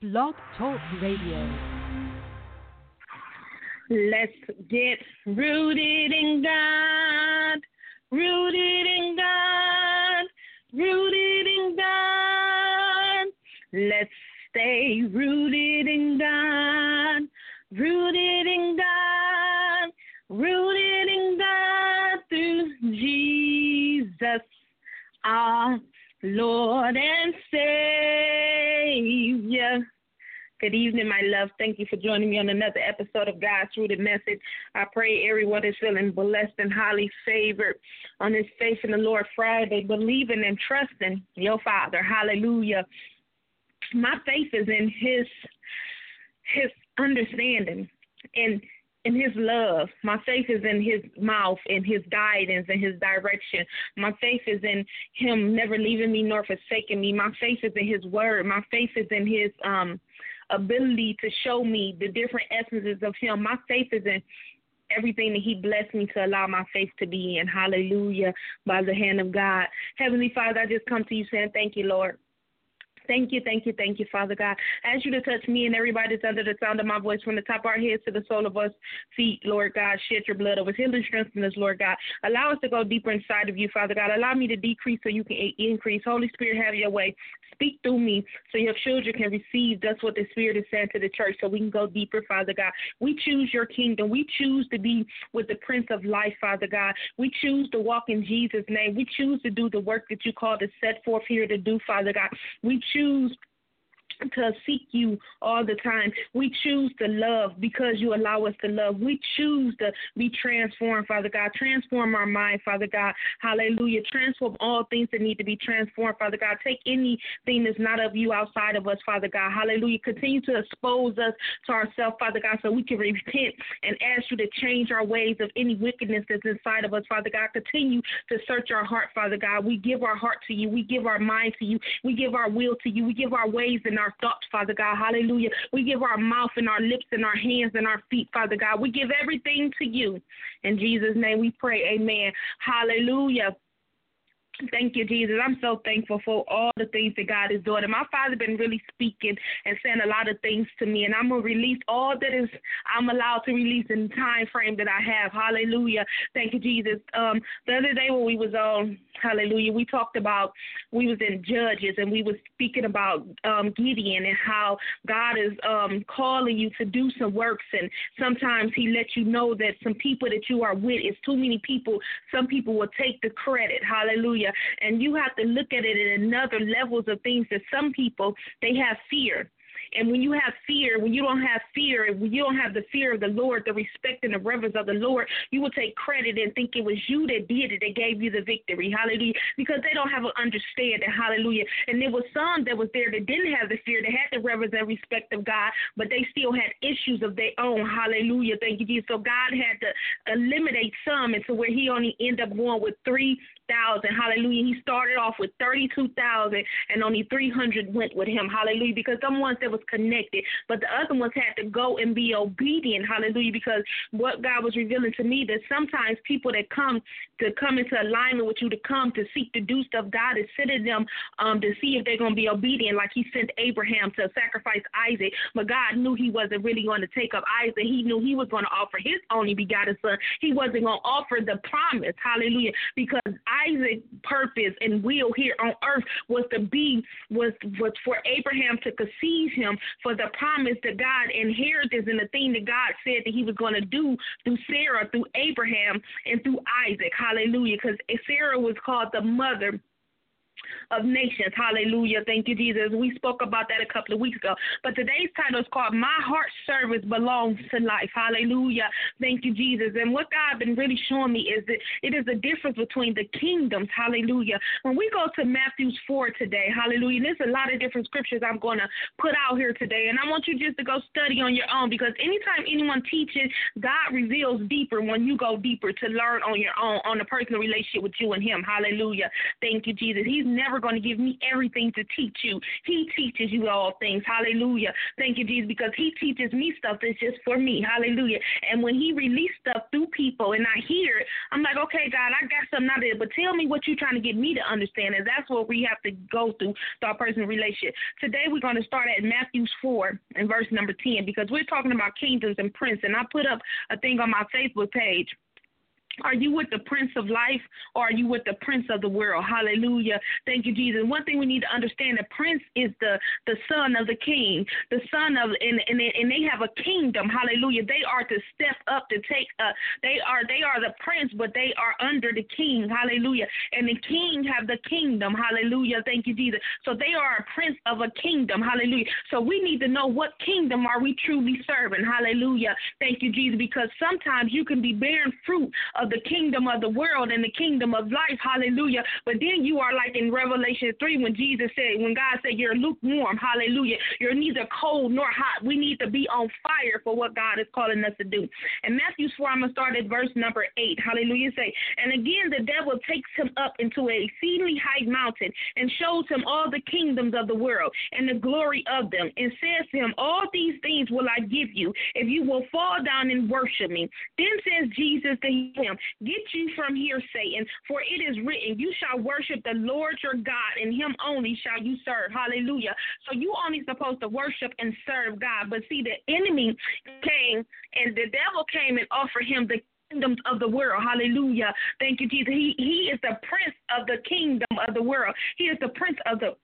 Blog Talk Radio. Let's get rooted in God, rooted in God, rooted in God. Let's stay rooted in God, rooted in God, rooted in God through Jesus, our Lord and Savior. Good evening, my love. Thank you for joining me on another episode of God's Rooted Message. I pray everyone is feeling blessed and highly favored on this Faith in the Lord Friday, believing and trusting your Father. Hallelujah. My faith is in His understanding and in His love. My faith is in His mouth, in His guidance, and His direction. My faith is in Him never leaving me nor forsaking me. My faith is in His word. My faith is in His ability to show me the different essences of Him. My faith is in everything that He blessed me to allow my faith to be in. Hallelujah, by the hand of God. Heavenly Father, I just come to you saying thank you, Lord. Thank you, Father God. I ask you to touch me and everybody that's under the sound of my voice from the top of our heads to the sole of our feet, Lord God. Shed your blood over us. Heal and strengthen us, Lord God. Allow us to go deeper inside of you, Father God. Allow me to decrease so you can increase. Holy Spirit, have your way. Speak through me so your children can receive just what the Spirit is saying to the church so we can go deeper, Father God. We choose your kingdom. We choose to be with the Prince of Life, Father God. We choose to walk in Jesus' name. We choose to do the work that you called us set forth here to do, Father God. We choose to seek you all the time. We choose to love because you allow us to love. We choose to be transformed, Father God. Transform our mind, Father God. Hallelujah. Transform all things that need to be transformed, Father God. Take anything that's not of you outside of us, Father God. Hallelujah. Continue to expose us to ourselves, Father God, so we can repent and ask you to change our ways of any wickedness that's inside of us, Father God. Continue to search our heart, Father God. We give our heart to you. We give our mind to you. We give our will to you. We give our ways and our thoughts, Father God. Hallelujah. We give our mouth and our lips and our hands and our feet, Father God. We give everything to you. In Jesus' name we pray. Amen. Hallelujah. Thank you, Jesus. I'm so thankful for all the things that God is doing. And my Father been really speaking and saying a lot of things to me. And I'm going to release all that is I'm allowed to release in the time frame that I have. Hallelujah. Thank you, Jesus. The other day when we was on, hallelujah, we talked about, we was in Judges and we was speaking about Gideon and how God is calling you to do some works. And sometimes he lets you know that some people that you are with is too many people. Some people will take the credit. Hallelujah. And you have to look at it in another levels of things that some people, they have fear. And when you have fear, when you don't have fear, when you don't have the fear of the Lord, the respect and the reverence of the Lord, you will take credit and think it was you that did it, that gave you the victory. Hallelujah. Because they don't have an understanding. Hallelujah. And there was some that was there that didn't have the fear, that had the reverence and respect of God, but they still had issues of their own. Hallelujah. Thank you, Jesus. So God had to eliminate some, and so where he only ended up going with 3,000. Hallelujah. He started off with 32,000 and only 300 went with him. Hallelujah. Because some ones that was connected, but the other ones had to go and be obedient. Hallelujah. Because what God was revealing to me, that sometimes people that come into alignment with you, to come to seek to do stuff, God is sending them to see if they're going to be obedient, like he sent Abraham to sacrifice Isaac. But God knew he wasn't really going to take up Isaac. He knew he was going to offer his only begotten son. He wasn't going to offer the promise. Hallelujah. Because Isaac's purpose and will here on earth was for Abraham to conceive him for the promise that God inherited and the thing that God said that he was going to do through Sarah, through Abraham, and through Isaac. Hallelujah. Because Sarah was called the mother of nations. Hallelujah. Thank you, Jesus. We spoke about that a couple of weeks ago. But today's title is called My Heart Service Belongs to Life. Hallelujah. Thank you, Jesus. And what God been really showing me is that it is the difference between the kingdoms. Hallelujah. When we go to Matthew 4 today, hallelujah, there's a lot of different scriptures I'm going to put out here today. And I want you just to go study on your own, because anytime anyone teaches, God reveals deeper when you go deeper to learn on your own, on a personal relationship with you and him. Hallelujah. Thank you, Jesus. He's never going to give me everything to teach you. He teaches you all things. Hallelujah. Thank you, Jesus, because he teaches me stuff that's just for me. Hallelujah. And when he released stuff through people and I hear it, I'm like, okay, God, I got something out of it, but tell me what you're trying to get me to understand. And that's what we have to go through our personal relationship. Today we're going to start at Matthew 4 and verse number 10, because we're talking about kingdoms and prince. And I put up a thing on my Facebook page. Are you with the Prince of Life, or are you with the Prince of the world? Hallelujah. Thank you, Jesus. One thing we need to understand, the Prince is the son of the king, the son of, and they have a kingdom. Hallelujah. They are to step up to take, they are the prince, but they are under the king. Hallelujah. And the king have the kingdom. Hallelujah. Thank you, Jesus. So they are a prince of a kingdom. Hallelujah. So we need to know what kingdom are we truly serving. Hallelujah. Thank you, Jesus, because sometimes you can be bearing fruit of the kingdom of the world and the kingdom of life. Hallelujah. But then you are like in Revelation 3 when God said you're lukewarm. Hallelujah. You're neither cold nor hot. We need to be on fire for what God is calling us to do. And Matthew 4, I'm going to start at verse number 8. Hallelujah. Say, and again the devil takes him up into a exceedingly high mountain and shows him all the kingdoms of the world and the glory of them, and says to him, all these things will I give you if you will fall down and worship me. Then says Jesus to him, get you from here, Satan, for it is written, you shall worship the Lord your God, and him only shall you serve. Hallelujah. So you only supposed to worship and serve God. But see, the enemy came, and the devil came and offered him the kingdoms of the world. Hallelujah. Thank you, Jesus. He is the prince of the kingdom of the world. He is the prince of the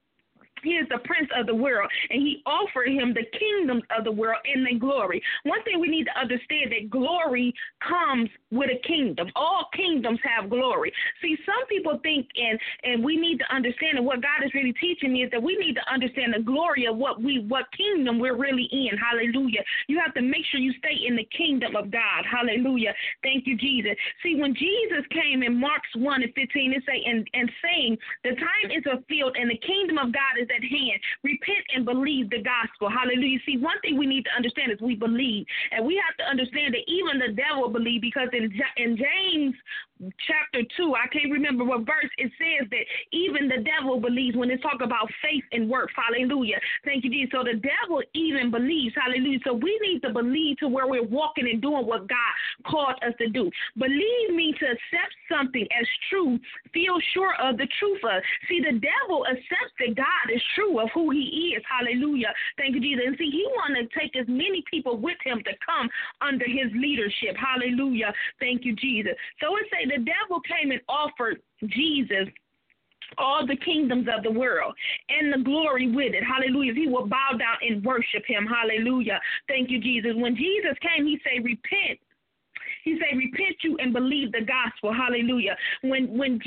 world, and he offered him the kingdoms of the world and the glory. One thing we need to understand, that glory comes with a kingdom. All kingdoms have glory. See, some people think, and we need to understand, and what God is really teaching me is that we need to understand the glory of what kingdom we're really in. Hallelujah. You have to make sure you stay in the kingdom of God. Hallelujah. Thank you, Jesus. See, when Jesus came in Mark 1 and 15, it say, and saying, the time is fulfilled and the kingdom of God is at hand. Repent and believe the gospel. Hallelujah. See, one thing we need to understand is we believe. And we have to understand that even the devil believe, because in James chapter 2, I can't remember what verse, it says that even the devil believes when it's talk about faith and works. Hallelujah. Thank you, Jesus. So the devil even believes. Hallelujah. So we need to believe to where we're walking and doing what God called us to do. Believe me to accept something as true, feel sure of the truth of. See, the devil accepts that God is true of who he is. Hallelujah. Thank you, Jesus. And see, he want to take as many people with him to come under his leadership. Hallelujah. Thank you, Jesus. So it say the devil came and offered Jesus all the kingdoms of the world and the glory with it. Hallelujah. If he will bow down and worship him. Hallelujah. Thank you, Jesus. When Jesus came, he said, repent. He said, repent you and believe the gospel. Hallelujah. When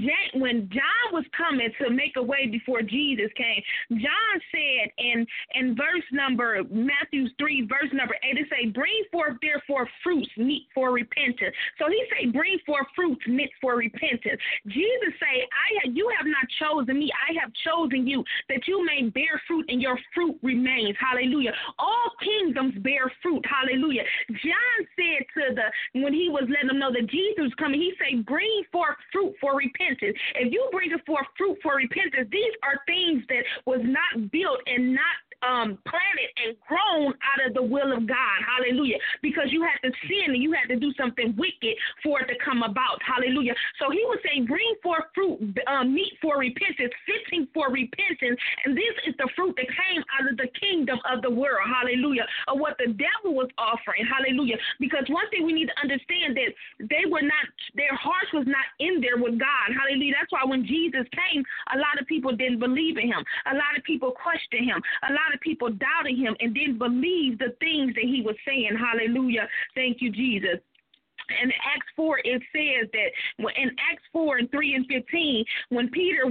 John was coming to make a way before Jesus came, John said in verse number, Matthew 3, verse number 8, it say, bring forth therefore fruits meet for repentance. So he say, bring forth fruits meet for repentance. Jesus say, you have not chosen me. I have chosen you that you may bear fruit and your fruit remains. Hallelujah. All kingdoms bear fruit. Hallelujah. John said when he was letting them know that Jesus was coming, he said, bring forth fruit for repentance. If you bring forth fruit for repentance, these are things that was not built and not planted and grown out of the will of God. Hallelujah. Because you had to sin and you had to do something wicked for it to come about. Hallelujah. So he was saying, bring forth fruit, meat for repentance, fitting for repentance. And this is the fruit that came out of the kingdom of the world. Hallelujah. Of what the devil was offering. Hallelujah. Because one thing we need to understand, that their hearts was not in there with God. Hallelujah. That's why when Jesus came, a lot of people didn't believe in him. A lot of people questioned him. A lot of people doubted him and didn't believe the things that he was saying. Hallelujah. Thank you, Jesus. In Acts 4, it says that in Acts 4 and 3 and 15, when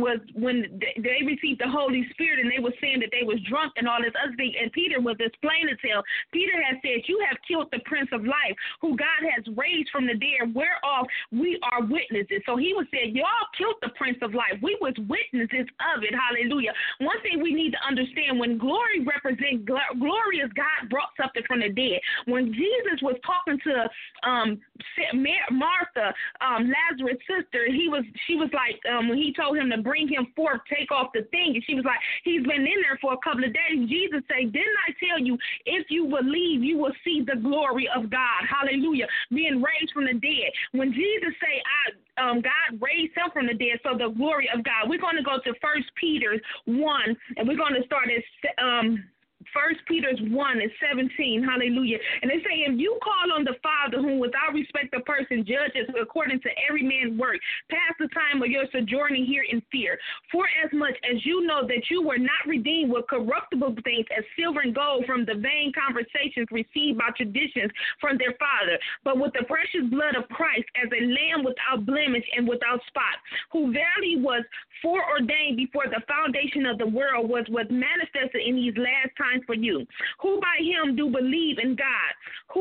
they received the Holy Spirit and they were saying that they was drunk and all this other thing, and Peter was explaining to him, Peter had said, you have killed the Prince of Life, who God has raised from the dead, whereof we are witnesses. So he was saying, y'all killed the Prince of Life. We was witnesses of it. Hallelujah. One thing we need to understand, when glory represents glory, is God brought something from the dead. When Jesus was talking to Martha, Lazarus' sister, she was like, when he told him to bring him forth, take off the thing, and she was like, he's been in there for a couple of days. Jesus said, didn't I tell you, if you believe, you will see the glory of God. Hallelujah. Being raised from the dead. When Jesus say, God raised him from the dead, so the glory of God. We're going to go to 1 Peter 1, and we're going to start at 1 Peter 1:17, hallelujah. And they say, if you call on the Father, whom without respect of person judges according to every man's work, pass the time of your sojourning here in fear. For as much as you know that you were not redeemed with corruptible things as silver and gold from the vain conversations received by traditions from their father, but with the precious blood of Christ as a lamb without blemish and without spot, who verily was foreordained before the foundation of the world, was manifested in these last times for you, who by him do believe in God,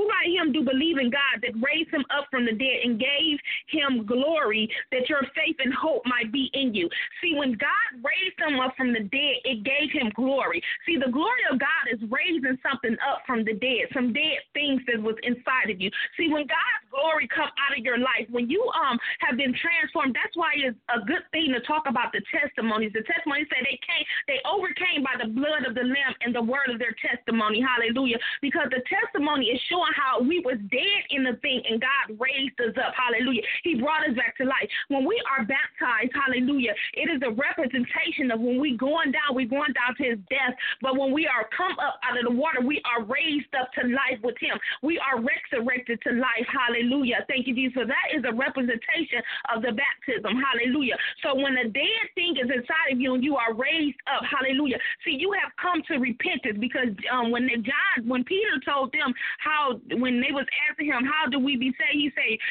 that raised him up from the dead and gave him glory, that your faith and hope might be in you. See, when God raised him up from the dead, it gave him glory. See, the glory of God is raising something up from the dead, some dead things that was inside of you. See, when God's glory comes out of your life, when you have been transformed, that's why it's a good thing to talk about the testimonies. The testimonies say they overcame by the blood of the Lamb and the word of their testimony. Hallelujah. Because the testimony is showing how we was dead in the thing and God raised us up. Hallelujah. He brought us back to life. When we are baptized, hallelujah, it is a representation of when we're going down to his death. But when we are come up out of the water, we are raised up to life with him. We are resurrected to life. Hallelujah. Thank you, Jesus. So that is a representation of the baptism. Hallelujah. So when a dead thing is inside of you and you are raised up, hallelujah. See, you have come to repentance, because when Peter told them when they was asking him, how do we be saved? He said,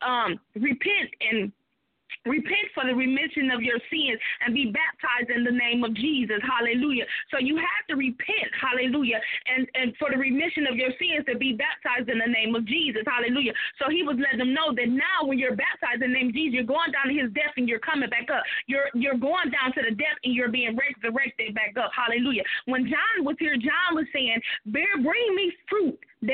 repent for the remission of your sins and be baptized in the name of Jesus. Hallelujah. So you have to repent. Hallelujah. And for the remission of your sins to be baptized in the name of Jesus. Hallelujah. So he was letting them know that now when you're baptized in the name of Jesus, you're going down to his death and you're coming back up. You're going down to the death and you're being resurrected back up. Hallelujah. When John was here, John was saying, bring me fruit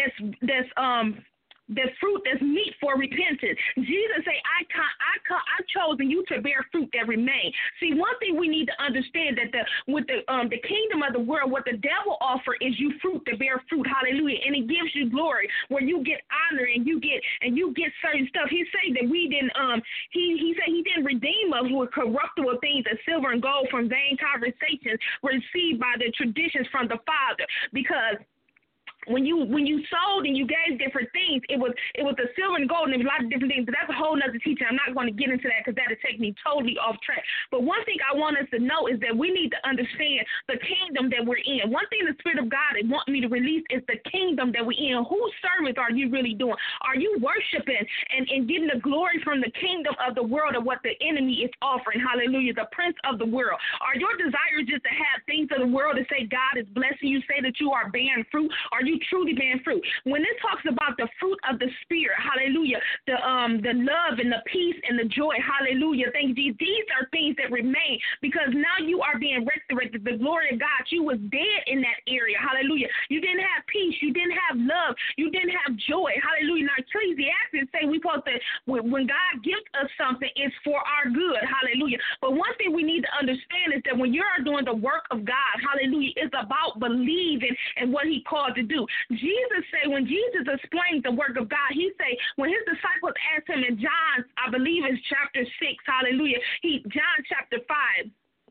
that's fruit that's meet for repentance. Jesus said, I've chosen you to bear fruit that remain. See, one thing we need to understand that with the kingdom of the world, what the devil offer is you fruit to bear fruit. Hallelujah. And it gives you glory where you get honor and you get certain stuff. He said that we didn't he said he didn't redeem us with corruptible things as silver and gold from vain conversations received by the traditions from the Father. Because when you sold and you gave different things, it was the silver and gold and a lot of different things. But that's a whole nother teaching. I'm not going to get into that because that would take me totally off track. But one thing I want us to know is that we need to understand the kingdom that we're in. One thing the Spirit of God is wanting me to release is the kingdom that we're in. Whose service are you really doing? Are you worshiping and getting the glory from the kingdom of the world of what the enemy is offering? Hallelujah. The prince of the world. Are your desires just to have things of the world to say God is blessing you, say that you are bearing fruit? Are you truly bearing fruit? When it talks about the fruit of the Spirit, hallelujah, the love and the peace and the joy, hallelujah, thank you, Jesus. These are things that remain because now you are being resurrected. The glory of God, you was dead in that area, hallelujah. You didn't have peace, you didn't have love, you didn't have joy, hallelujah. Now, Ecclesiastes say we supposed to, when God gives us something, it's for our good, hallelujah. But one thing we need to understand is that when you're doing the work of God, hallelujah, it's about believing in what he called to do. Jesus say, when Jesus explained the work of God, he say, when his disciples asked him in John, I believe it's chapter 6, hallelujah, John chapter 6,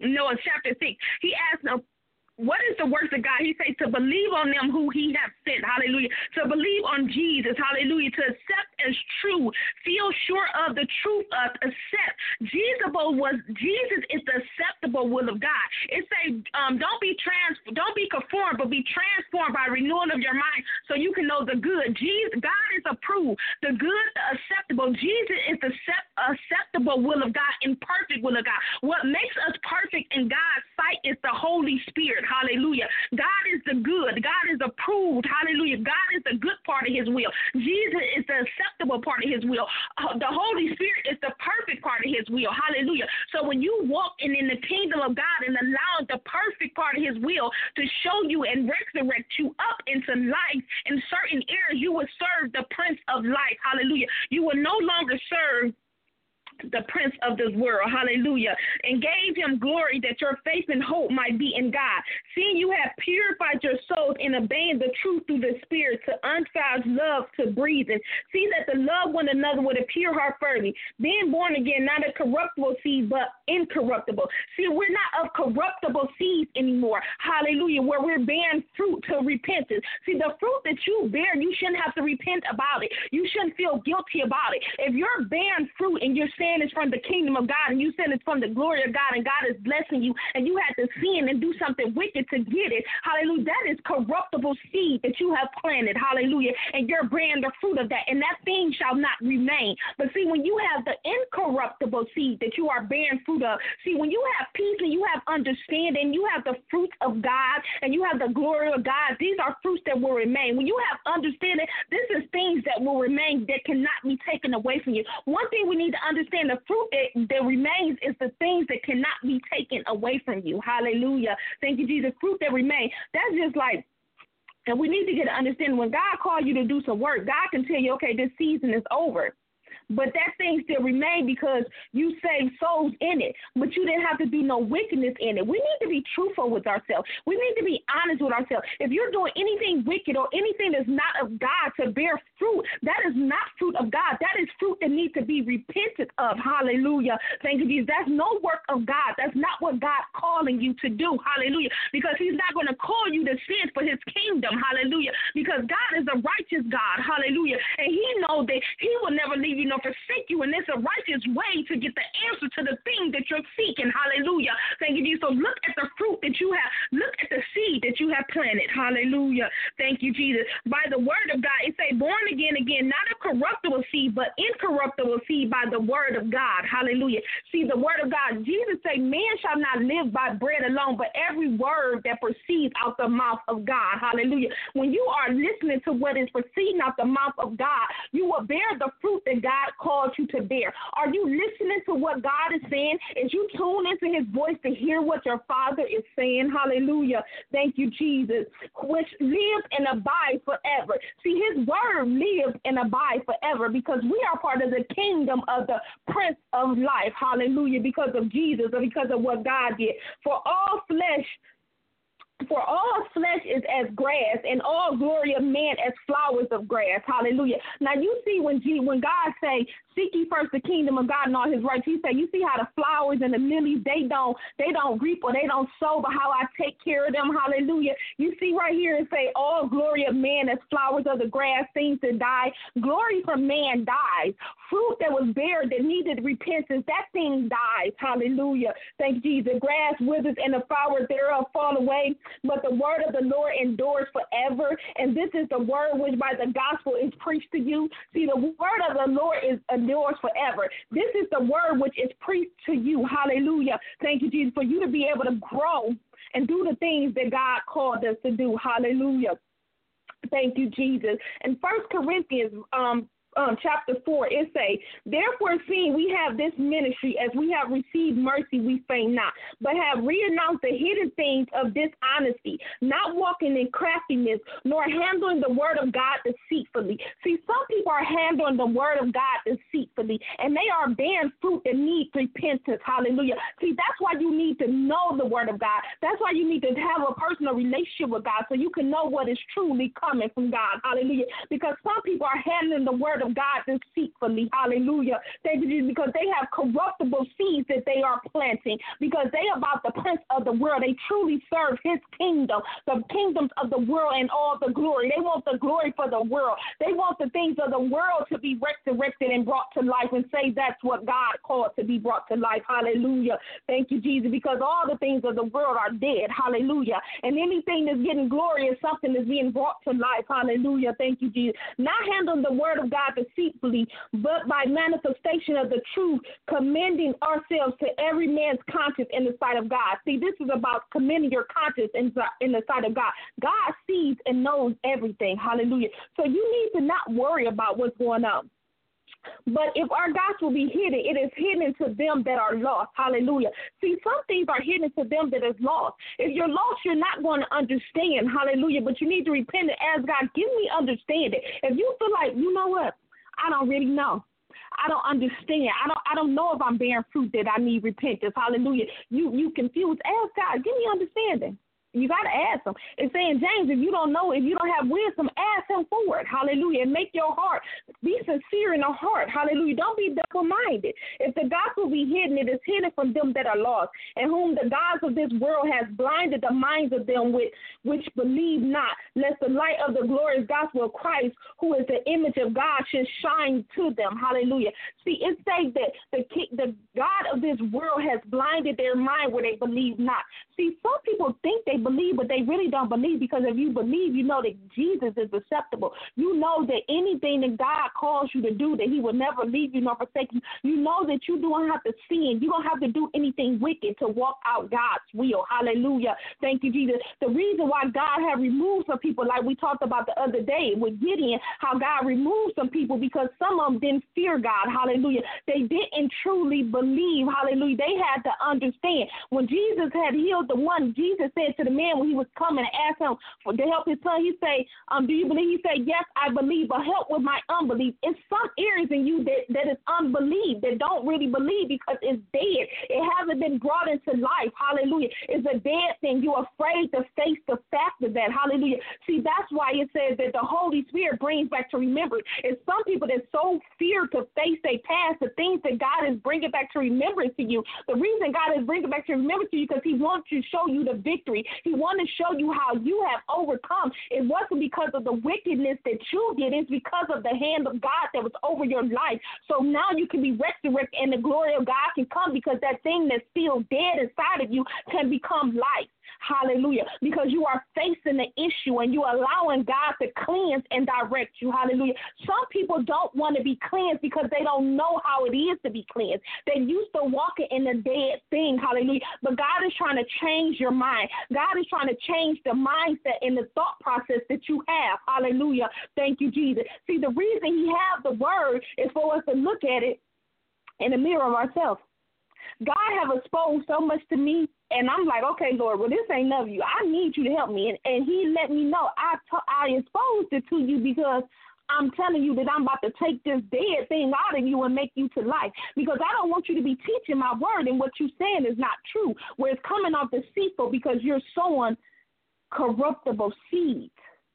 he asked them, what is the works of God? He says to believe on them who he has sent, hallelujah, to believe on Jesus, hallelujah, to accept as true, feel sure of the truth of accept. Jesus is the acceptable will of God. It says don't be conformed, but be transformed by renewing of your mind so you can know the good. God is approved, the good, the acceptable. Jesus is the acceptable will of God and perfect will of God. What makes us perfect in God's sight is the Holy Spirit. Hallelujah. God is the good. God is approved. Hallelujah. God is the good part of his will. Jesus is the acceptable part of his will. The Holy Spirit is the perfect part of his will. Hallelujah. So when you walk in the kingdom of God and allow the perfect part of his will to show you and resurrect you up into life in certain areas, you will serve the Prince of Life. Hallelujah. You will no longer serve the prince of this world, hallelujah, and gave him glory that your faith and hope might be in God. Seeing you have purified your souls in obeying the truth through the Spirit to unfoul love to breathing. See that the love one another with a pure heart fervently, being born again, not a corruptible seed, but incorruptible. See, we're not of corruptible seeds anymore, hallelujah, where we're bearing fruit to repentance. See, the fruit that you bear, you shouldn't have to repent about it. You shouldn't feel guilty about it. If you're bearing fruit and you're saying it's from the kingdom of God and you said it's from the glory of God and God is blessing you and you had to sin and do something wicked to get it, hallelujah, that is corruptible seed that you have planted, hallelujah, and you're bearing the fruit of that, and that thing shall not remain. But see, when you have the incorruptible seed that you are bearing fruit of, see, when you have peace and you have understanding, you have the fruit of God and you have the glory of God, these are fruits that will remain. When you have understanding, this is things that will remain that cannot be taken away from you. One thing we need to understand, the fruit that remains is the things that cannot be taken away from you. Hallelujah. Thank you, Jesus. Fruit that remains. That's just like, and we need to get an understanding. When God called you to do some work, God can tell you, okay, this season is over. But that thing still remained because you saved souls in it. But you didn't have to do no wickedness in it. We need to be truthful with ourselves. We need to be honest with ourselves. If you're doing anything wicked or anything that's not of God to bear fruit, that is not fruit of God. That is fruit that needs to be repented of. Hallelujah. Thank you, Jesus. That's no work of God. That's not what God's calling you to do. Hallelujah. Because he's not going to call you to sin for his kingdom. Hallelujah. Because God is a righteous God. Hallelujah. And he knows that he will never leave you nor forsake you. And it's a righteous way to get the answer to the thing that you're seeking. Hallelujah. Thank you, Jesus. So look at the fruit that you have. Look at the seed that you have planted. Hallelujah. Thank you, Jesus. By the word of God, it say born again, not a corruptible seed, but incorruptible seed by the word of God. Hallelujah. See, the word of God, Jesus said, man shall not live by bread alone, but every word that proceeds out the mouth of God. Hallelujah. When you are listening to what is proceeding out the mouth of God, you will bear the fruit that God called you to bear. Are you listening to what God is saying? Is you tune into his voice to hear what your Father is saying? Hallelujah. Thank you, Jesus. Which lives and abides forever. See, his word lives and abides forever because we are part of the kingdom of the Prince of Life. Hallelujah. Because of Jesus or because of what God did. For all flesh is as grass, and all glory of man as flowers of grass. Hallelujah. Now you see when God say, seek ye first the kingdom of God and all his rights, he say, you see how the flowers and the lilies, they don't reap or they don't sow, but how I take care of them. Hallelujah. You see right here it say, all glory of man as flowers of the grass, things that die. Glory from man dies. Fruit that was bared that needed repentance, that thing dies. Hallelujah. Thank you, Jesus. The grass withers and the flowers thereof fall away, but the word of the Lord endures forever. And this is the word which by the gospel is preached to you. See, the word of the Lord endures forever. This is the word which is preached to you. Hallelujah. Thank you, Jesus, for you to be able to grow and do the things that God called us to do. Hallelujah. Thank you, Jesus. In 1 Corinthians chapter 4, it say, therefore, seeing we have this ministry, as we have received mercy, we faint not, but have renounced the hidden things of dishonesty, not walking in craftiness, nor handling the word of God deceitfully. See, some people are handling the word of God deceitfully, and they are bearing fruit that needs repentance. Hallelujah. See, that's why you need to know the word of God. That's why you need to have a personal relationship with God so you can know what is truly coming from God. Hallelujah. Because some people are handling the word of God deceitfully. Hallelujah. Thank you, Jesus, because they have corruptible seeds that they are planting, because they are about the prince of the world. They truly serve his kingdom, the kingdoms of the world and all the glory. They want the glory for the world. They want the things of the world to be resurrected and brought to life, and say that's what God called to be brought to life. Hallelujah. Thank you, Jesus, because all the things of the world are dead. Hallelujah. And anything that's getting glory is something that's being brought to life. Hallelujah. Thank you, Jesus. Not handling the word of God not deceitfully, but by manifestation of the truth, commending ourselves to every man's conscience in the sight of God. See, this is about commending your conscience in the sight of God. God sees and knows everything. Hallelujah. So you need to not worry about what's going on. But if our gospel be hidden, it is hidden to them that are lost. Hallelujah. See, some things are hidden to them that is lost. If you're lost, you're not going to understand. Hallelujah. But you need to repent and ask God, give me understanding. If you feel like, you know what, I don't really know. I don't understand. I don't know if I'm bearing fruit that I need repentance. Hallelujah. You confused. Ask God, give me understanding. You got to ask him. It's saying, James, if you don't know, if you don't have wisdom, ask him for it. Hallelujah. And make your heart, be sincere in the heart. Hallelujah. Don't be double-minded. If the gospel be hidden, it is hidden from them that are lost, and whom the gods of this world has blinded the minds of them which believe not, lest the light of the glorious gospel of Christ, who is the image of God, should shine to them. Hallelujah. See, it says that the God of this world has blinded their mind where they believe not. See, some people think they believe, but they really don't believe, because if you believe, you know that Jesus is acceptable. You know that anything that God calls you to do, that he will never leave you nor forsake you. You know that you don't have to sin. You don't have to do anything wicked to walk out God's will. Hallelujah. Thank you, Jesus. The reason why God had removed some people, like we talked about the other day with Gideon, how God removed some people because some of them didn't fear God. Hallelujah. They didn't truly believe. Hallelujah. They had to understand. When Jesus had healed the one, Jesus said to the man when he was coming and asked him to help his son, he say, do you believe? He said, yes, I believe, but help with my unbelief. It's some areas in you that is unbelief, that don't really believe because it's dead. It hasn't been brought into life. Hallelujah. It's a dead thing. You're afraid to face the fact of that. Hallelujah. See, that's why it says that the Holy Spirit brings back to remembrance. It's some people that so fear to face their past, the things that God is bringing back to remembrance to you. The reason God is bringing back to remembrance to you because he wants to show you the victory. He wants to show you how you have overcome. It wasn't because of the wickedness that you did. It's because of the hand of God that was over your life. So now you can be resurrected and the glory of God can come, because that thing that's still dead inside of you can become life. Hallelujah. Because you are facing the issue and you're allowing God to cleanse and direct you. Hallelujah. Some people don't want to be cleansed because they don't know how it is to be cleansed. They used to walk in a dead thing. Hallelujah. But God is trying to change your mind. God is trying to change the mindset and the thought process that you have. Hallelujah. Thank you, Jesus. See, the reason he has the word is for us to look at it in the mirror of ourselves. God have exposed so much to me, and I'm like, okay, Lord, well, this ain't of you. I need you to help me. And he let me know I exposed it to you because I'm telling you that I'm about to take this dead thing out of you and make you to life, because I don't want you to be teaching my word and what you're saying is not true, where it's coming off deceitful because you're sowing corruptible seeds.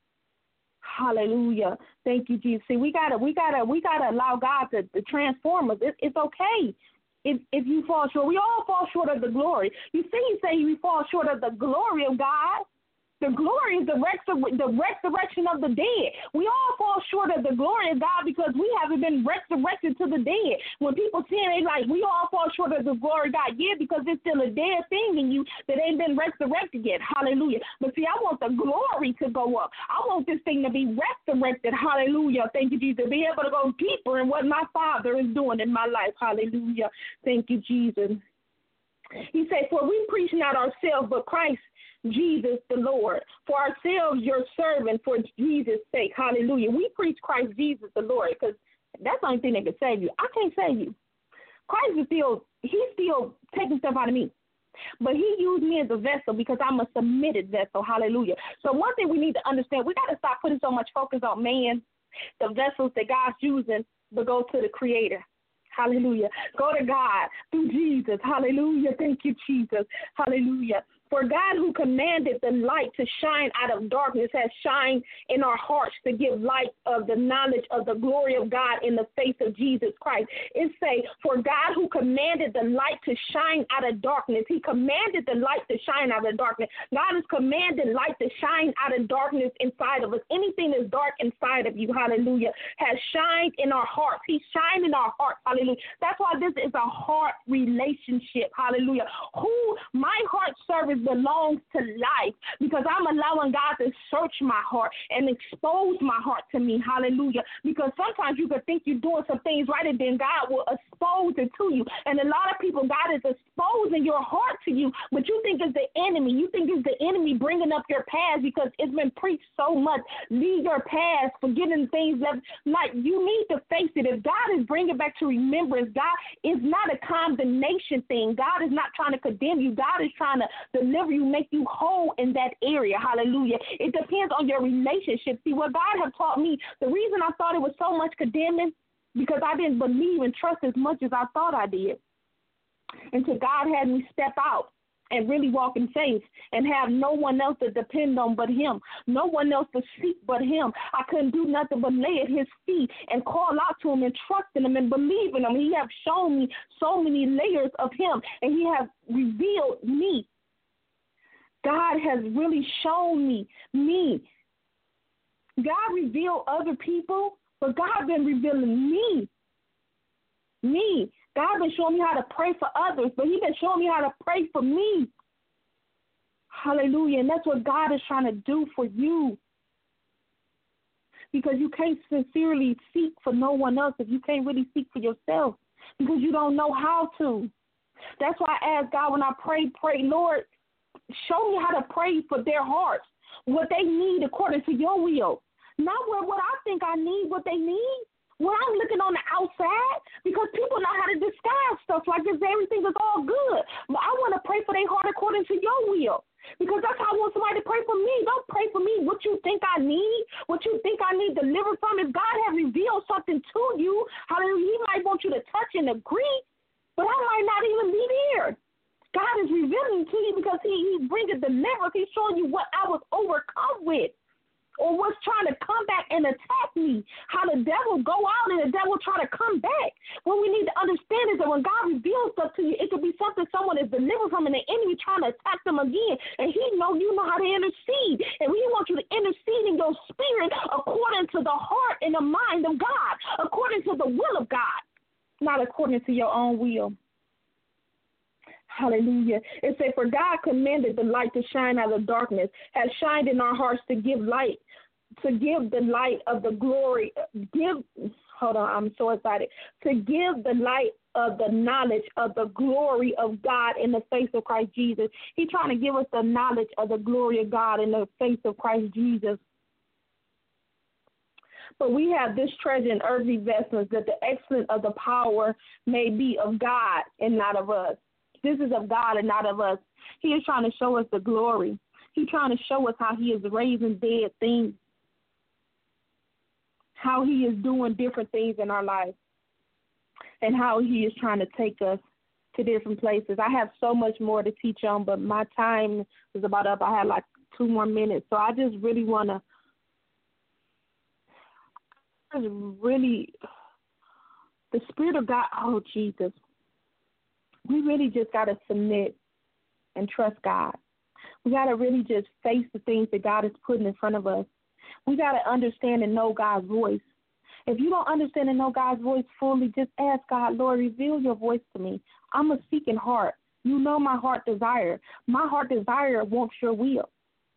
Hallelujah. Thank you, Jesus. See, we gotta allow God to transform us. It's okay. If you fall short, we all fall short of the glory. You see, you say we fall short of the glory of God. The glory is the resurrection of the dead. We all fall short of the glory of God because we haven't been resurrected to the dead. When people say they like, we all fall short of the glory of God. Yeah, because there's still a dead thing in you that ain't been resurrected yet. Hallelujah. But see, I want the glory to go up. I want this thing to be resurrected. Hallelujah. Thank you, Jesus. Be able to go deeper in what my Father is doing in my life. Hallelujah. Thank you, Jesus. He said, for we preach not ourselves, but Christ Jesus the Lord. For ourselves, your servant, for Jesus' sake. Hallelujah. We preach Christ Jesus the Lord, because that's the only thing that can save you. I can't save you. Christ is he's still taking stuff out of me. But he used me as a vessel because I'm a submitted vessel. Hallelujah. So one thing we need to understand, we got to stop putting so much focus on man, the vessels that God's using, but go to the Creator. Hallelujah. Go to God through Jesus. Hallelujah. Thank you, Jesus. Hallelujah. For God, who commanded the light to shine out of darkness, has shined in our hearts to give light of the knowledge of the glory of God in the face of Jesus Christ. It say, for God, who commanded the light to shine out of darkness, he commanded the light to shine out of darkness. God has commanded light to shine out of darkness inside of us. Anything that's dark inside of you, hallelujah, has shined in our hearts. He's shined in our hearts, hallelujah. That's why this is a heart relationship, hallelujah. My heart service belongs to life because I'm allowing God to search my heart and expose my heart to me. Hallelujah. Because sometimes you could think you're doing some things right and then God will expose it to you. And a lot of people, God is exposing your heart to you, but you think it's the enemy. You think it's the enemy bringing up your past because it's been preached so much. Leave your past, forgetting things that, like, you need to face it. If God is bringing back to remembrance, God is not a condemnation thing. God is not trying to condemn you. God is trying to deliver you, make you whole in that area. Hallelujah. It depends on your relationship. See, what God has taught me, the reason I thought it was so much condemning, because I didn't believe and trust as much as I thought I did. Until God had me step out and really walk in faith and have no one else to depend on but him, no one else to seek but him. I couldn't do nothing but lay at his feet and call out to him and trust in him and believe in him. He has shown me so many layers of him, and he has revealed me. God has really shown me. God revealed other people, but God been revealing me. God been showing me how to pray for others, but he been showing me how to pray for me. Hallelujah. And that's what God is trying to do for you. Because you can't sincerely seek for no one else if you can't really seek for yourself, because you don't know how to. That's why I ask God when I pray, Lord, show me how to pray for their hearts, what they need according to your will. Not what I think I need, what they need. When I'm looking on the outside, because people know how to disguise stuff like this, everything is all good. But I want to pray for their heart according to your will, because that's how I want somebody to pray for me. Don't pray for me what you think I need, what you think I need delivered from. If God has revealed something to you, hallelujah, he might want you to touch and agree, but I might not even be there. God is revealing to you because he bringing deliverance. He's showing you what I was overcome with, or what's trying to come back and attack me, how the devil go out and the devil try to come back. What we need to understand is that when God reveals stuff to you, it could be something someone is delivered from and the enemy trying to attack them again. And you know how to intercede. And we want you to intercede in your spirit according to the heart and the mind of God, according to the will of God, not according to your own will. Hallelujah. It says, for God commanded the light to shine out of darkness, has shined in our hearts to give light, to give the light of the glory, I'm so excited, to give the light of the knowledge of the glory of God in the face of Christ Jesus. He's trying to give us the knowledge of the glory of God in the face of Christ Jesus. But we have this treasure in earthly vessels, that the excellence of the power may be of God and not of us. This is of God and not of us. He is trying to show us the glory. He's trying to show us how he is raising dead things, how he is doing different things in our life, and how he is trying to take us to different places. I have so much more to teach on, but my time is about up. I have like 2 more minutes. So I just really want to the Spirit of God, oh, Jesus. We really just got to submit and trust God. We got to really just face the things that God is putting in front of us. We got to understand and know God's voice. If you don't understand and know God's voice fully, just ask God, Lord, reveal your voice to me. I'm a seeking heart. You know my heart desire. My heart desire wants your will.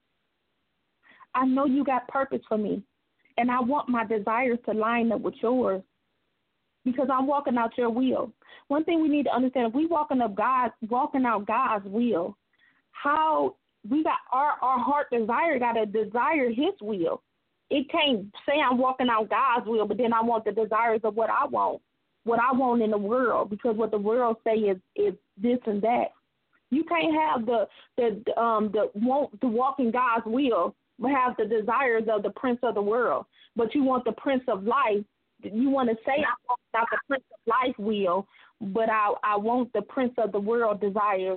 I know you got purpose for me, and I want my desires to line up with yours, because I'm walking out your will. One thing we need to understand, if we walking out God's will, how we got our heart desire got to desire his will. It can't say I'm walking out God's will, but then I want the desires of what I want in the world, because what the world say is this and that. You can't have the want to walk in God's will, but have the desires of the prince of the world. But you want the prince of life. You want to say I want not the prince of life will, but I want the prince of the world desires.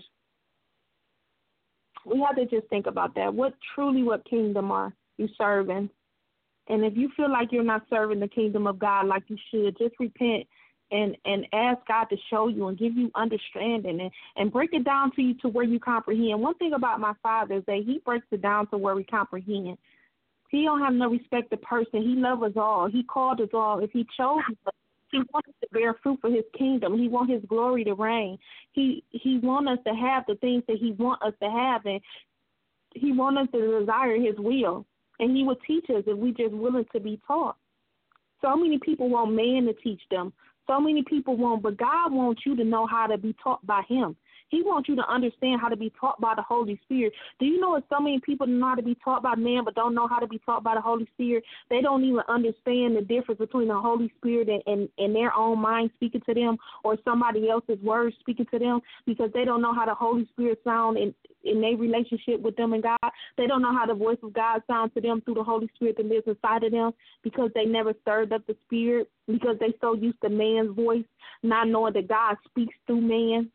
We have to just think about that. What kingdom are you serving? And if you feel like you're not serving the kingdom of God like you should, just repent and ask God to show you and give you understanding and break it down to you to where you comprehend. One thing about my Father is that he breaks it down to where we comprehend. He don't have no respect to person. He loves us all. He called us all. If he chose us, He wants us to bear fruit for his kingdom. He wants his glory to reign. He wants us to have the things that he wants us to have, and he wants us to desire his will. And he will teach us if we just willing to be taught. So many people want man to teach them. So many people want, but God wants you to know how to be taught by him. He wants you to understand how to be taught by the Holy Spirit. Do you know that so many people know how to be taught by man but don't know how to be taught by the Holy Spirit? They don't even understand the difference between the Holy Spirit and their own mind speaking to them or somebody else's words speaking to them because they don't know how the Holy Spirit sound in their relationship with them and God. They don't know how the voice of God sounds to them through the Holy Spirit that lives inside of them because they never stirred up the Spirit, because they so used to man's voice, not knowing that God speaks through man.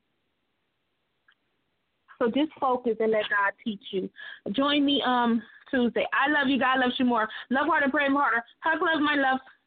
So just focus and let God teach you. Join me Tuesday. I love you. God loves you more. Love harder, pray harder. Hug, love, my love.